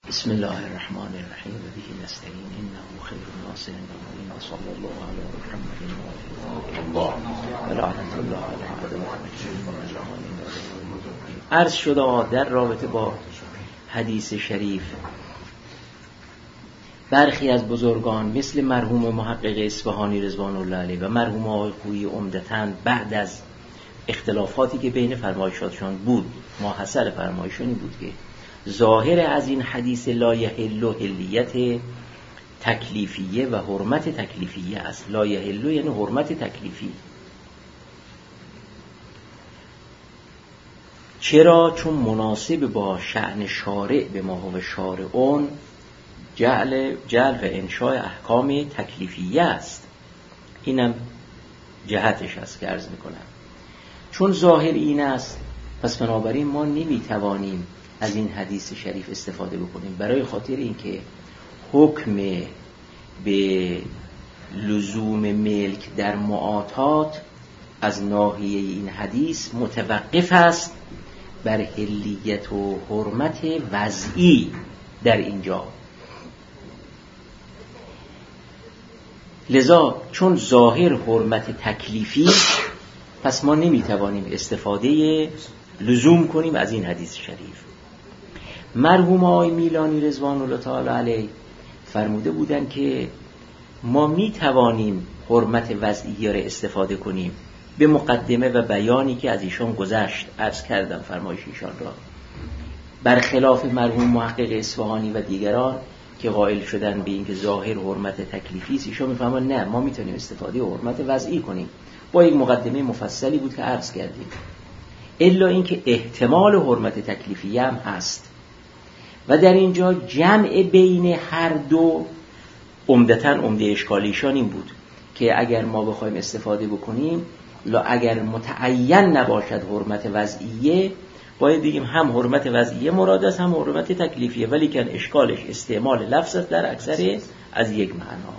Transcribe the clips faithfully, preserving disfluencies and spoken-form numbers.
بسم الله الرحمن الرحیم و به نستعین انه خیر الناصر و صلی الله علی محمد و آله و لعنت الله علی اعدائه. عرض شده در رابطه با حدیث شریف برخی از بزرگان مثل مرحوم محقق اصفهانی رضوان الله علیه و مرحوم آقای خویی عمدتاً بعد از اختلافاتی که بین فرمایشاتشان بود ماحصل فرمایشانی بود که ظاهر از این حدیث لا یحل حلیت تکلیفیه و حرمت تکلیفیه است. لا یحل یعنی حرمت تکلیفی. چرا؟ چون مناسب با شأن شارع به ما هو شارعون جعل جعل و انشاء احکام تکلیفیه است. اینم جهتش است که عرض میکنم. چون ظاهر این است پس بنابراین ما نمیتوانیم از این حدیث شریف استفاده بکنیم، برای خاطر اینکه حکم به لزوم ملک در معاطات از ناحیه این حدیث متوقف است بر حلیت و حرمت وضعی در اینجا. لذا چون ظاهر حرمت تکلیفی پس ما نمیتوانیم استفاده لزوم کنیم از این حدیث شریف. مرحوم آقای میلانی رضوان الله تعالی علیه فرموده بودند که ما می توانیم حرمت وضعیه را استفاده کنیم به مقدمه و بیانی که از ایشان گذشت عرض کردم فرمایش ایشان را، برخلاف مرحوم محقق اصفهانی و دیگران که قائل شدن به اینکه ظاهر حرمت تکلیفی است. ایشان میفهمند نه، ما میتونیم استفاده حرمت وضعی کنیم. با یک مقدمه مفصلی بود که عرض کردیم. الا اینکه احتمال حرمت تکلیفی هم هست و در اینجا جمع بین هر دو عمدتاً عمده اشکالیشان این بود که اگر ما بخوایم استفاده بکنیم لا اگر متعین نباشد حرمت وضعیه باید بگیم هم حرمت وضعیه مراد است هم حرمت تکلیفیه، ولی که اشکالش استعمال لفظ است در اکثر از یک معنا.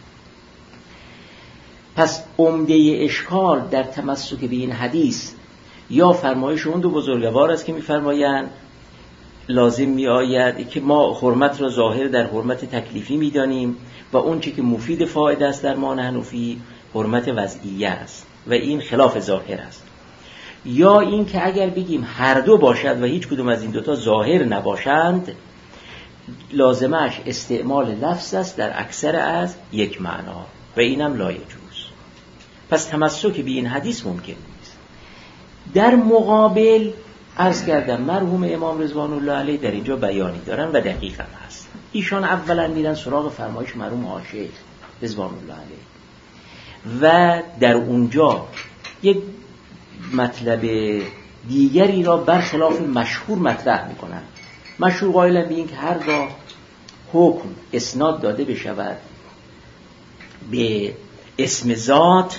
پس عمده اشکال در تمسک به این حدیث یا فرمایش اون دو بزرگوار است که می‌فرمایند لازم می آید که ما حرمت را ظاهر در حرمت تکلیفی می دانیم و اون چی که مفید فایده است در ما حنفی حرمت وضعیه است و این خلاف ظاهر است. یا این که اگر بگیم هر دو باشد و هیچ کدوم از این دوتا ظاهر نباشند لازمش استعمال لفظ است در اکثر از یک معنا و اینم لا یجوز. پس تمسک به این حدیث ممکن نیست. در مقابل عرض کردم مرحوم امام رضوان الله علیه در اینجا بیانی دارن و دقیق هم هست. ایشان اولا میرن سراغ فرمایش مرحوم آشیخ رضوان الله علیه و در اونجا یک مطلب دیگری را برخلاف مشهور مطرح میکنن. مشهور قائلن به این که هرگاه حکم اسناد داده بشود به اسم ذات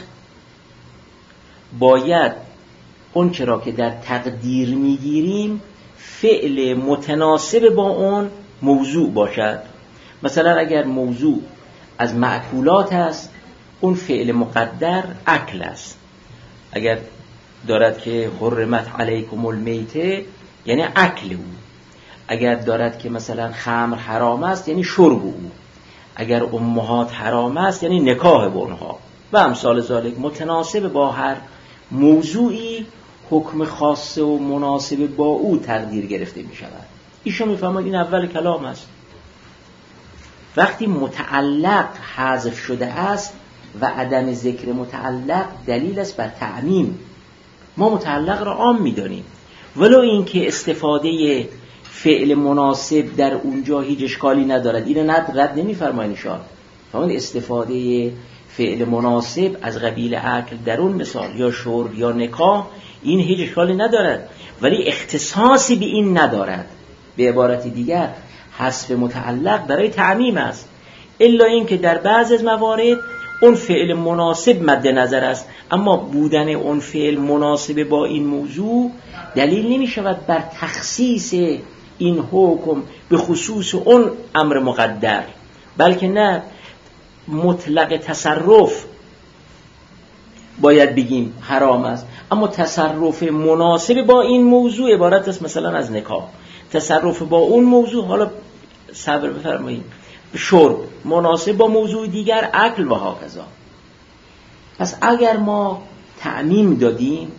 باید اون چرا که در تقدیر میگیریم فعل متناسب با اون موضوع باشد. مثلا اگر موضوع از معکولات است اون فعل مقدر اکل است. اگر دارد که حرمت علیکم المیته یعنی اکل او. اگر دارد که مثلا خمر حرام است یعنی شرب او. اگر امهات حرام است یعنی نکاح با اونها و امثال ذالک. متناسب با هر موضوعی حکم خاص و مناسب با او تقدیر گرفته می شود. ایشون می فهمد این اول کلام است. وقتی متعلق حذف شده است و عدم ذکر متعلق دلیل است بر تعمیم. ما متعلق را عام می دانیم ولو این که استفاده فعل مناسب در اونجا هیچ اشکالی ندارد. اینو ند رد نمی فرماین ایشان. فهمید استفاده فعل مناسب از قبیل اکل در اون مثال یا شرب یا نکاح این هیچ اشکالی ندارد ولی اختصاصی به این ندارد. به عبارت دیگر حذف متعلق برای تعمیم است، الا این که در بعض از موارد اون فعل مناسب مد نظر است اما بودن اون فعل مناسب با این موضوع دلیل نمی شود بر تخصیص این حکم به خصوص اون امر مقدر، بلکه نه مطلق تصرف باید بگیم حرام است اما تصرف مناسب با این موضوع عبارت است مثلا از نکاح. تصرف با اون موضوع حالا صبر بفرمایید، شرب مناسب با موضوع دیگر اکل و هاکذا. پس اگر ما تعمیم دادیم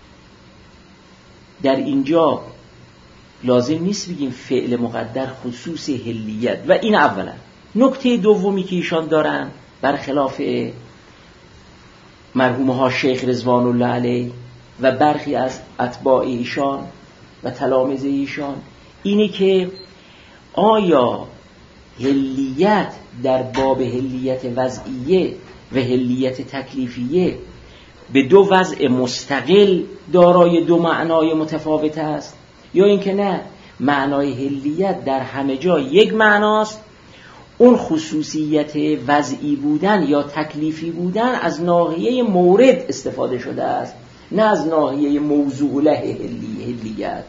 در اینجا لازم نیست بگیم فعل مقدر خصوص حلیت. و این اولا. نکته دومی که ایشان دارن برخلاف مرحوم ها شیخ رضوان الله علیه و برخی از اتباع ایشان و تلامذه ایشان اینه که آیا حلیت در باب حلیت وضعیه و حلیت تکلیفیه به دو وضع مستقل دارای دو معنای متفاوت است، یا اینکه نه معنای حلیت در همه جا یک معناست، اون خصوصیت وضعی بودن یا تکلیفی بودن از ناحیه مورد استفاده شده است، نه از ناحیه موضوع له حلیت.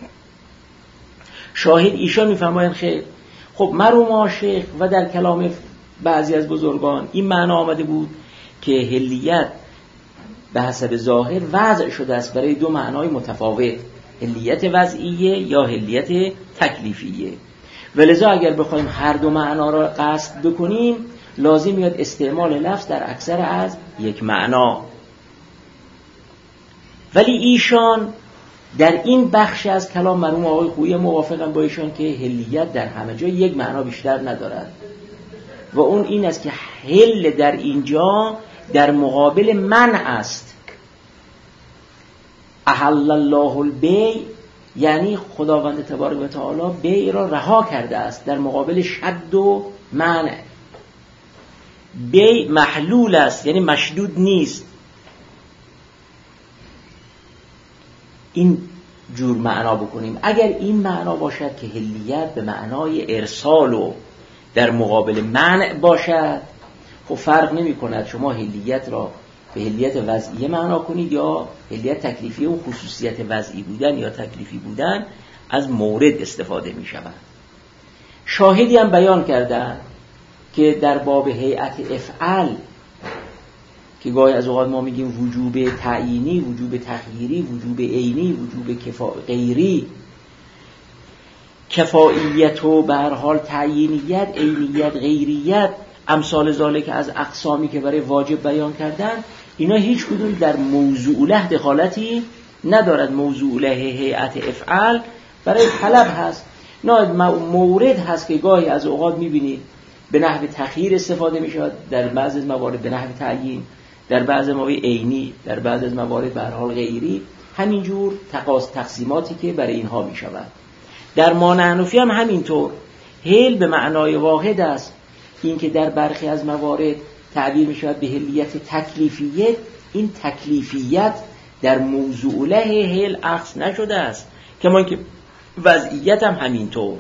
شاهد ایشان میفرمایند خیر، خب مرحوم شیخ و در کلام بعضی از بزرگان این معنا آمده بود که حلیت به حسب ظاهر وضع شده است برای دو معنای متفاوت، حلیت وضعیه یا حلیت تکلیفیه. ولذا اگر بخوایم هر دو معنا را قصد بکنیم لازم میاد استعمال لفظ در اکثر از یک معنا. ولی ایشان در این بخش از کلام مرحوم آقای خویی موافقن با ایشان که حلیت در همه جا یک معنا بیشتر ندارد و اون این است که حل در اینجا در مقابل منع است. احل الله البیع یعنی خداوند تبارک و تعالی بیع را رها کرده است در مقابل شد و منع. بیع محلول است یعنی مشدود نیست. این جور معنا بکنیم. اگر این معنا باشد که حلیت به معنای ارسال و در مقابل منع باشد، خب فرق نمی کند شما حلیت را به حلیت وضعیه معنا کنید یا حلیت تکلیفی و خصوصیت وضعی بودن یا تکلیفی بودن از مورد استفاده می شود. شاهدی هم بیان کردن که در باب هیئت افعال که گاهی از اوقات ما میگیم وجوب تعیینی، وجوب تخییری، وجوب عینی، وجوب کفا... غیری، کفاییت و به هر حال تعیینیت، عینیت، غیریت، امثال ذالک از اقسامی که برای واجب بیان کردن، اینا هیچ کدوم در موضوع له دخالتی ندارد. موضوع له هیئت افعال برای طلب هست، نه مورد هست که گاهی از اوقات میبینید به نحو تخییر استفاده میشود، در بعض از موارد به نحو تعیین، در بعض موارد عینی، در بعض از موارد به هر حال غیری. همینجور تقاس تقسیماتی که برای اینها میشود. در مانع حنفی هم همینطور حل به معنای واحد است. این که در برخی از موارد تعبیر می شود به حلیت تکلیفیت، این تکلیفیت در موضوع له حل اخذ نشده است، کما که وضعیت هم همینطور.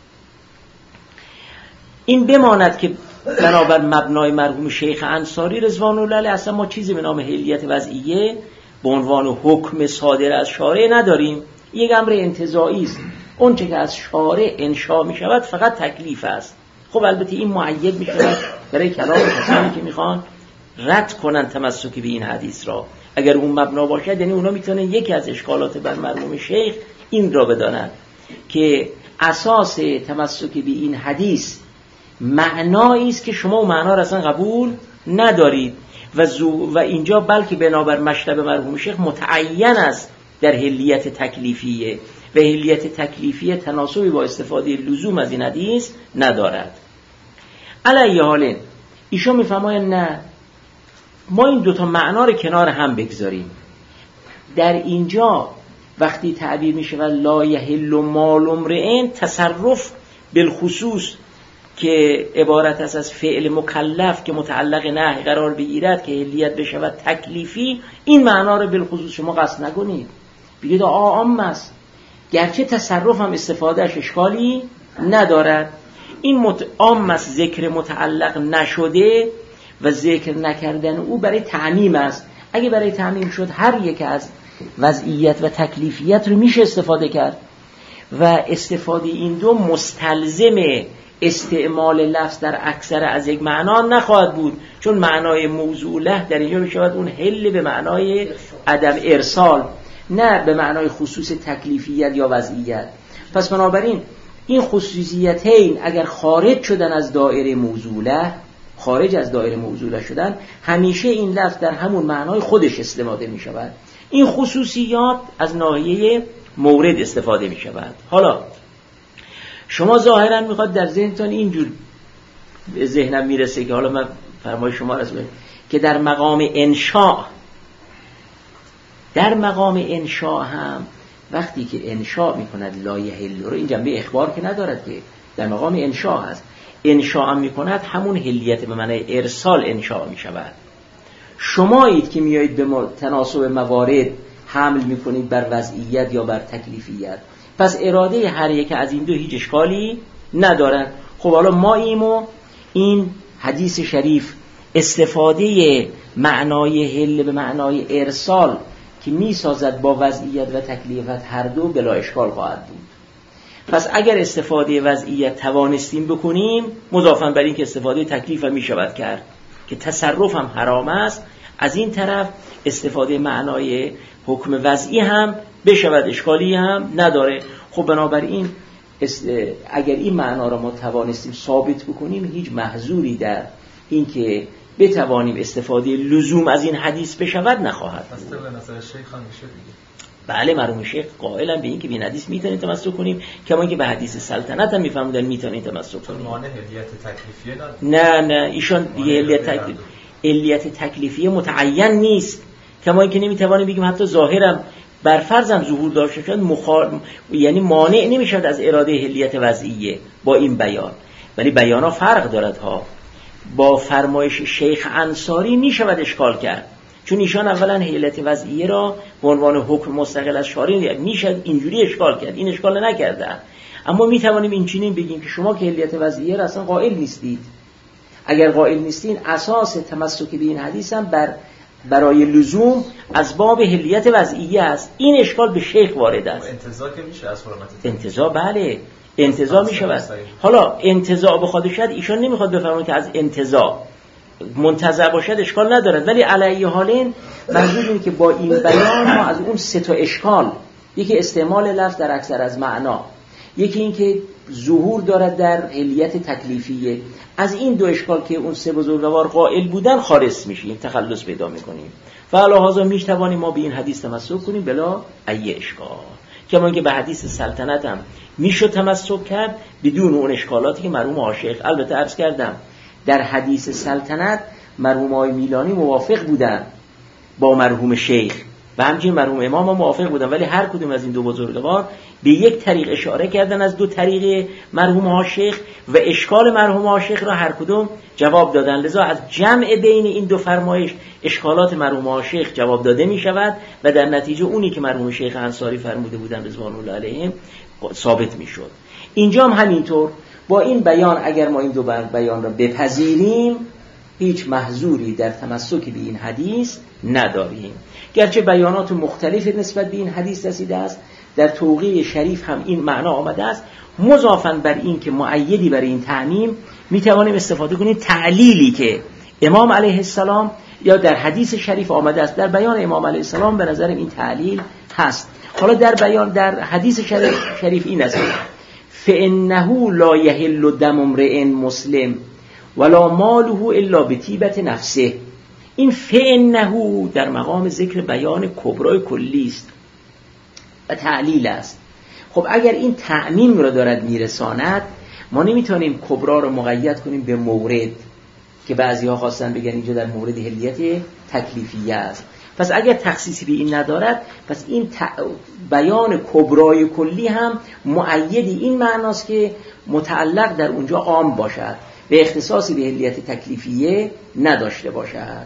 این بماند که بنابر مبنای مرحوم شیخ انصاری رضوان الله علیه اصلا ما چیزی به نام حلیت وضعیه به عنوان حکم صادر از شارع نداریم. یک امر انتزاعی است. اون چه که از شارع انشا می شود فقط تکلیف است. خب البته این معید می شود برای کلام کسانی که میخوان رد کنن تمسک به این حدیث را. اگر اون مبنا باشد یعنی اونا میتونن یکی از اشکالات بر مرحوم شیخ این را بدانند که اساس تمسک به این حدیث معنایی است که شما اون معنا را اصلا قبول ندارید و, و اینجا بلکه بنابر مشرب مرحوم شیخ متعین است در حلیت تکلیفیه و حلیت تکلیفیه تناسبی با استفاده لزوم از این حدیث ندارد. علی حال ایشون میفرمایند نه، ما این دوتا معنا رو کنار هم بگذاریم. در اینجا وقتی تعبیر میشه و لا یحل مال امرئ، تصرف بالخصوص که عبارت است از فعل مکلف که متعلق نهی قرار بگیرد که حلیت بشود تکلیفی، این معنا رو بالخصوص شما قصد نکنید، بگید عام است، گرچه تصرف هم استفادهش اشکالی ندارد. این عام است، ذکر متعلق نشده و ذکر نکردن او برای تعمیم است. اگه برای تعمیم شد هر یک از وضعیت و تکلیفیت رو میشه استفاده کرد و استفاده این دو مستلزم استعمال لفظ در اکثر از یک معنا نخواهد بود، چون معنای موضوع له در اینجا میشود اون حل به معنای عدم ارسال، نه به معنای خصوص تکلیفیت یا وضعیت. پس بنابراین این خصوصیتین اگر خارج شدن از دایره موزوله، خارج از دایره موزوله شدن، همیشه این لفظ در همون معنای خودش استفاده می شود. این خصوصیات از ناحیه مورد استفاده می شود. حالا شما ظاهرا میخواد در ذهنتون اینجور ذهنم میرسه که حالا من فرمای شما را بگم که در مقام انشاء، در مقام انشاء هم وقتی که انشاء میکند لا یحل رو، این جنبه اخبار که ندارد که در مقام انشاء هست، انشاء هم میکند همون حلیت به معنی ارسال انشاء میشود. شمایید که میایید به تناسب موارد حمل میکنید بر وضعیت یا بر تکلیفیت، پس اراده هر یک از این دو هیچ اشکالی ندارد. خب حالا ما ایمو این حدیث شریف استفاده معنای حل به معنای ارسال که میسازد با وضعیت و تکلیفت هر دو بلا اشکال خواهد بود. پس اگر استفاده وضعیت توانستیم بکنیم، مضافاً بر این که استفاده تکلیف هم میشود کرد که تصرف هم حرام است، از این طرف استفاده معنای حکم وضعی هم بشود اشکالی هم نداره. خب بنابراین اگر این معنا را ما توانستیم ثابت بکنیم، هیچ محظوری در این که بتوانیم استفاده لزوم از این حدیث بشود نخواهد. اصلا به نظر شیخ هم میشه دیگه. بله، مرحوم شیخ قائلن به این که به این حدیث میتونیم تمسک کنیم، کما اینکه به حدیث سلطنت هم میفهمودن میتونیم تمسک کنیم. مانع علیت تکلیفیه نه نه ایشان دیگه علیت تکلیف علیت تکلیفیه متعین نیست، کما اینکه نمیتوانیم بگیم حتی ظاهرم بر فرضم ظهور داشته شد مخال... یعنی مانع نمیشد از اراده علیت وضعیه با این بیان. ولی بیانا فرق دارد ها. با فرمایش شیخ انصاری میشود اشکال کرد، چون ایشان اولا حیلت وضعیه را به عنوان حکم مستقل از شارع میشد اینجوری اشکال کرد، این اشکال نکرده. اما میتوانیم این چنین بگیم که شما که حیلت وضعیه را اصلا قائل نیستید. اگر قائل نیستین، اساس تمسک به این حدیث هم بر برای لزوم از باب حلیت وضعیه است. این اشکال به شیخ وارد است. انتزاع که میشه از حرمت انتزاع، بله انتزاع میشه. حالا انتزاع بخواد شد، ایشان نمیخواد بفرماید که از انتزاع منتزع باشد اشکال ندارد، ولی علی حالین منظور اینه که با این بیان ما از اون سه تا اشکال، یکی استعمال لفظ در اکثر از معنا، یکی این که ظهور دارد در حلیت تکلیفیه، از این دو اشکال که اون سه بزرگوار قائل بودن خالص میشیم، تخلص پیدا میکنیم. فعلاهازا میتوانیم ما به این حدیث تمسک کنیم بلا ای اشکال، کما اینکه به حدیث سلطنت هم میشد تمسک کرد بدون اون اشکالاتی که مرحوم عاشق البته عرض کردم در حدیث سلطنت مرحوم آقای میلانی موافق بودن با مرحوم شیخ و همچنین مرحوم امام هم موافق بودن، ولی هر کدوم از این دو بزرگوار به یک طریق اشاره کردن از دو طریق مرحوم عاشق و اشکال مرحوم عاشق را هر کدوم جواب دادن. لذا از جمع بین این دو فرمایش اشکالات مرحوم عاشق جواب داده می شود و در نتیجه اونی که مرحوم شیخ انصاری فرموده بودن رضوان الله علیهم ثابت می شد. اینجا هم همینطور با این بیان اگر ما این دو بیان را بپذیریم، هیچ محظوری در تمسک به این حدیث نداریم. گرچه بیانات مختلف نسبت به این حدیث رسیده است، در توقیع شریف هم این معنا آمده است، مضافاً بر این که مؤیدی برای این تعمیم می توانیم استفاده کنیم تعلیلی که امام علیه السلام یا در حدیث شریف آمده است. در بیان امام علیه السلام به نظر این تعلیل هست. حالا در بیان در حدیث شریف, شریف این است: فإنه لا يحل دم امرئ مسلم ولا ماله الا بطیبة نفسه. این فإنه در مقام ذکر بیان کبرای کلی است و تعلیل است. خب اگر این تعمیم را دارد میرساند، ما نمیتونیم کبرا را مقید کنیم به مورد که بعضی‌ها خواستن بگن اینجا در مورد حلیت تکلیفیه است. پس اگر تخصیصی به این ندارد، پس این بیان کبرای کلی هم مؤیدی این معناست که متعلق در اونجا عام باشد و اختصاصی به حلیت تکلیفیه نداشته باشد.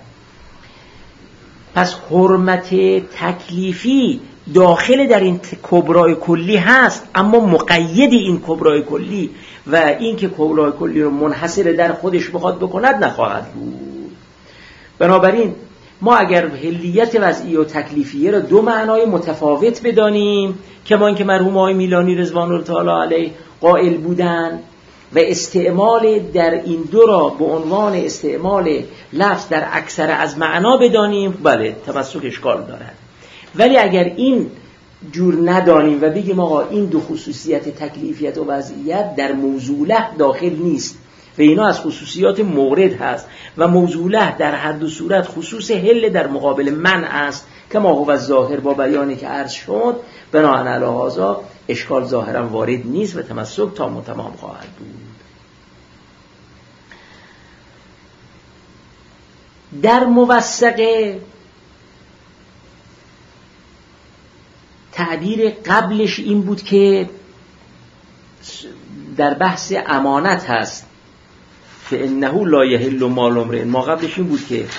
پس حرمت تکلیفی داخل در این کبرای کلی هست، اما مقید این کبرای کلی و این که کبرای کلی رو منحصر در خودش بخواد بکند نخواهد بود. بنابراین ما اگر حلیت وضعی و تکلیفیه را دو معنای متفاوت بدانیم، کما اینکه مرحوم آقای میلانی رضوان الله تعالی علیه قائل بودند و استعمال در این دو را به عنوان استعمال لفظ در اکثر از معنا بدانیم، بله تمسک اشکال دارد. ولی اگر این جور ندانیم و بگیم آقا این دو خصوصیت تکلیفیت و وضعیت در موضوعه داخل نیست و اینا از خصوصیات مورد هست و موضوعه در هر دو صورت خصوص حل در مقابل من است که ما هو ظاهر با بیانی که عرض شد، بناهن علی هذا اشکال ظاهرا وارد نیست و تمسک تا متمام خواهد بود. در موثقه تعبیر قبلش این بود که در بحث امانت هست فانه لا یحل مال امرئ، ما قبلش این بود که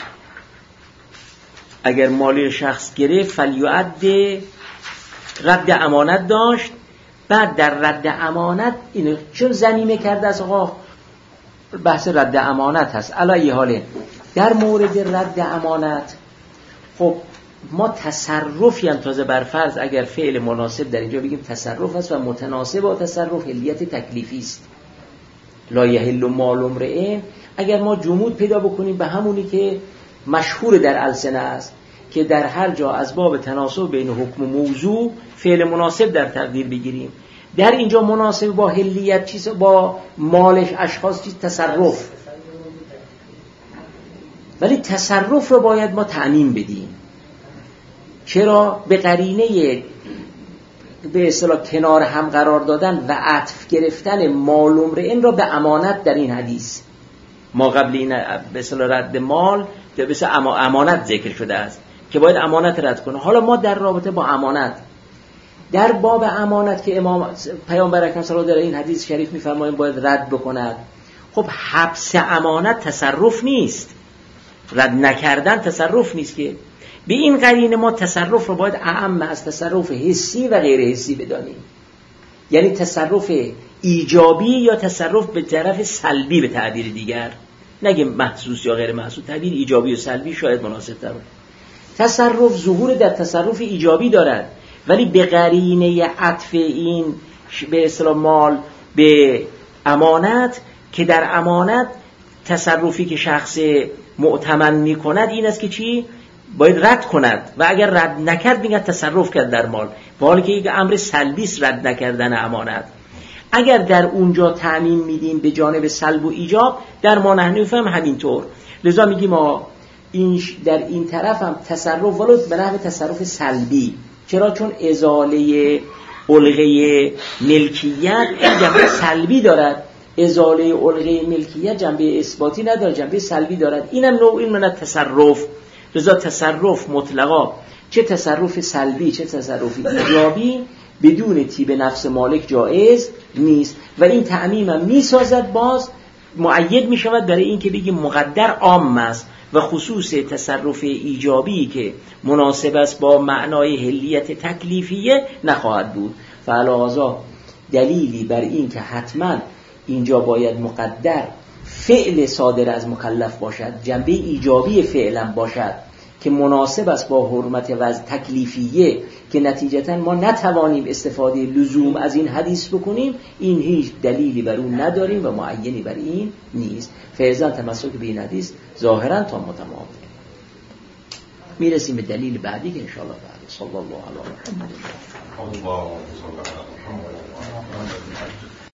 اگر مالی شخص گرفت فلیعد رد امانت داشت، بعد در رد امانت اینو چون ضمیمه کرده از آقا بحث رد امانت هست. علی حاله در مورد رد امانت خب ما تصرفی هم تازه برفرض اگر فعل مناسب در اینجا بگیم تصرف است و متناسب با تصرف حلیت تکلیفی است. لا یحل مال امرئ اگر ما جمود پیدا بکنیم به همونی که مشهور در السنه است که در هر جا از باب تناسب بین حکم و موضوع فعل مناسب در تقدیر بگیریم، در اینجا مناسب با حلیت چیز با مالش اشخاص چیز تصرف، ولی تصرف رو باید ما تعمیم بدیم. چرا؟ به قرینه به اصطلاح کنار هم قرار دادن و عطف گرفتن مال امرئ را به امانت در این حدیث. ما قبل این به اصطلاح رد مال به اصطلاح امانت ذکر شده است که باید امانت رد کنه. حالا ما در رابطه با امانت در باب امانت که امام پیامبر اکرم صلی الله علیه و آله در این حدیث شریف می‌فرمایند باید رد بکند. خب حبس امانت تصرف نیست، رد نکردن تصرف نیست که. به این قرینه ما تصرف رو باید اعم از تصرف حسی و غیر حسی بدانیم، یعنی تصرف ایجابی یا تصرف به طرف سلبی به تعبیر دیگر، نگیم محسوس یا غیر محسوس، تعبیر ایجابی و سلبی شاید مناسب تر باشه. تصرف ظهور در تصرف ایجابی دارد، ولی به قرینه عطف این به اصطلاح مال به امانت که در امانت تصرفی که شخص مؤتمن می‌کند این است که چی؟ باید رد کند و اگر رد نکرد میگه تصرف کرد در مال، با حالی که یک امر سلبی است رد نکردن امانت. اگر در اونجا تعمیم میدیم به جانب سلب و ایجاب، در ما نحن نفهم همینطور. لذا میگیم ما این در این طرف هم تصرف ولو به نحو تصرف سلبی. چرا؟ چون ازاله علقه ملکیت این جنبه سلبی دارد، ازاله علقه ملکیت جنبه اثباتی نداره، جنبه سلبی دارد. اینم نوعی من تصرف. لذا تصرف مطلقا چه تصرف سلبی چه تصرف ایجابی بدون طیب نفس مالک جایز نیست و این تعمیم هم می سازد، باز مؤید می شود برای این که بگیم مقدر عام است و خصوص تصرف ایجابی که مناسب است با معنای حلیت تکلیفیه نخواهد بود. فعلاوه دلیلی بر این که حتما اینجا باید مقدر فعل صادر از مکلف باشد، جنبه ایجابی فعلا باشد که مناسب است با حرمت وضع تکلیفیه که نتیجتا ما نتوانیم استفاده لزوم از این حدیث بکنیم، این هیچ دلیلی بر اون نداریم و معینی بر این نیست. فعلا تمسک به این حدیث ظاهرا تا متمام. میرسیم به دلیل بعدی که انشاءالله بعد. صلی الله علیه و آله.